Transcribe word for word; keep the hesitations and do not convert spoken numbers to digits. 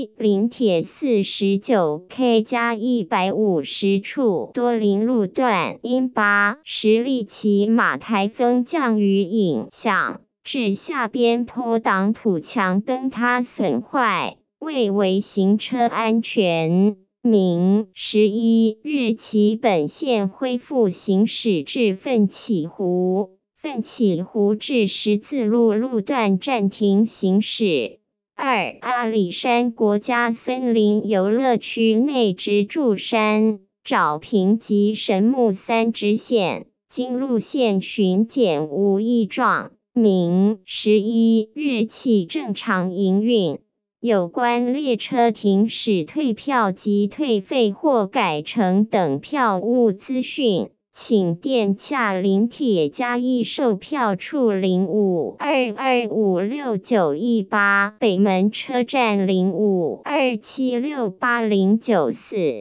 一，临铁四十九 K 加一百五十处多林路段，因八十立骑马台风降雨影响，致下边坡挡土墙崩塌损坏，未为行车安全。明十一日起本线恢复行驶至奋起湖，奋起湖至十字路路段暂停行驶。二、阿里山国家森林游乐区内植柱山、沼平及神木三支线，经路线巡检无异状。明十一日起正常营运。有关列车停驶退票及退费或改乘等票务资讯，请电洽临铁嘉义售票处零五二二五六九一八，北门车站零五二七六八零九四。